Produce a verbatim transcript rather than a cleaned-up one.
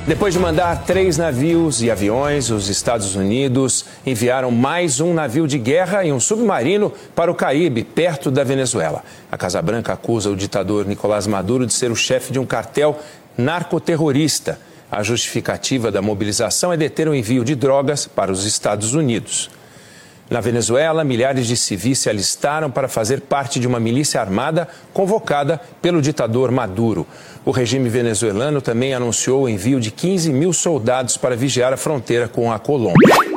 Depois de mandar três navios e aviões, os Estados Unidos enviaram mais um navio de guerra e um submarino para o Caribe, perto da Venezuela. A Casa Branca acusa o ditador Nicolás Maduro de ser o chefe de um cartel narcoterrorista. A justificativa da mobilização é deter o envio de drogas para os Estados Unidos. Na Venezuela, milhares de civis se alistaram para fazer parte de uma milícia armada convocada pelo ditador Maduro. O regime venezuelano também anunciou o envio de quinze mil soldados para vigiar a fronteira com a Colômbia.